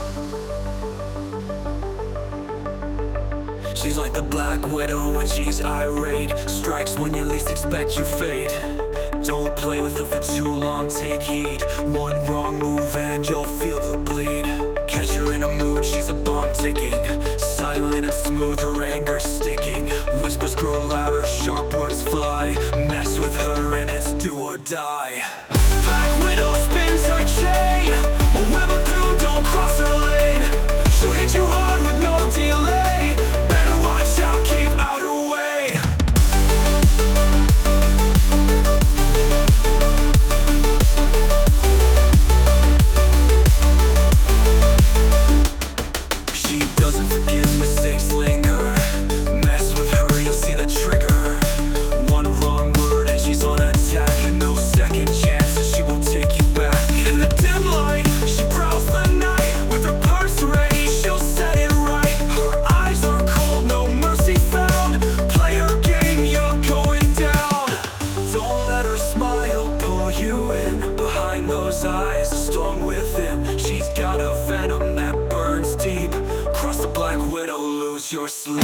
She's like the Black Widow when she's irate. Strikes when you least expect you fade. Don't play with her for too long, take heed. One wrong move and you'll feel the bleed. Catch her in a mood, she's a bomb ticking. Silent and smooth, her anger sticking. Whispers grow louder, sharp words fly. Mess with her and it's do or die. Black Widow spins her chain. A web of doom, don't cross her lane. She'll hit you hard with no delay. Better watch out, keep out her way. She doesn't forgive, mistakes linger. Mess with her, you'll see the trigger. One wrong word and she's on attack. And no second chances, she will take you back. In the dim light, she prowls the night. With her purse ready, she'll set it right. Her eyes are cold, no mercy found. Play her game, you're going down. Don't let her smile pull you in. Behind those eyes, a storm within. She's got a venom that burns deep. Cross the Black Widow, lose your sleep.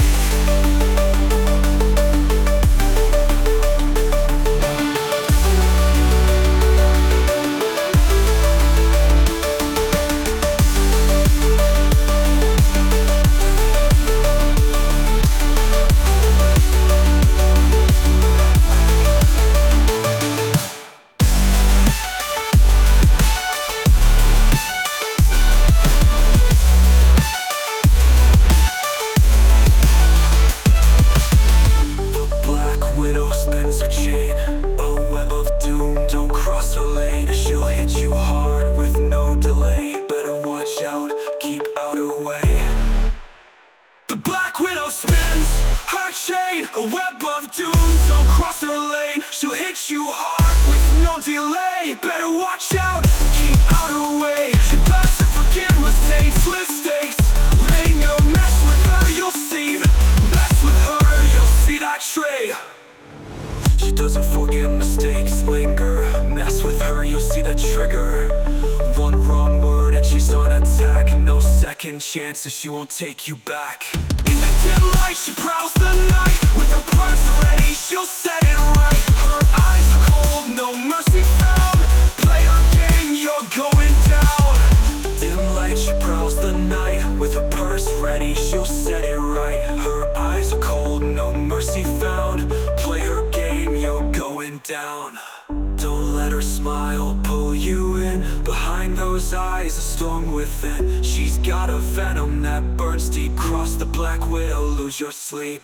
Spins her chain, a web of doom, don't cross her lane. She'll hit you hard with no delay. Better watch out, keep out her way. The Black Widow spins her chain, a web of doom, don't cross her lane. She'll hit you hard with no delay. Better watch out, keep out her way. She doesn't forgive mistakes. Laying a mess with her, you'll see. Mess with her, you'll see that tray. She doesn't forget, mistakes linger. Mess with her, you'll see the trigger. One wrong word and she's on attack. No second chances, she won't take you back. In the dim light, she prowls the night. With her purse ready, she'll set it right. Her eyes are cold, no mercy found. Play her game, you're going down. Dim light, she prowls the night. With her purse ready, she'll set it right. Her eyes are cold, no mercy found. Play her game, you're going down. Don't let her smile pull you in. Behind those eyes, a storm within. She's got a venom that burns deep. Cross the Black Widow, lose your sleep.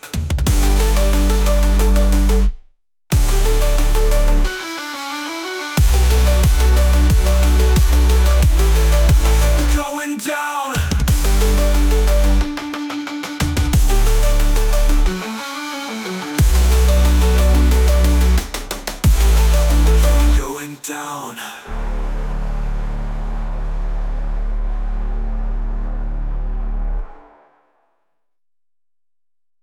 Going down. Down.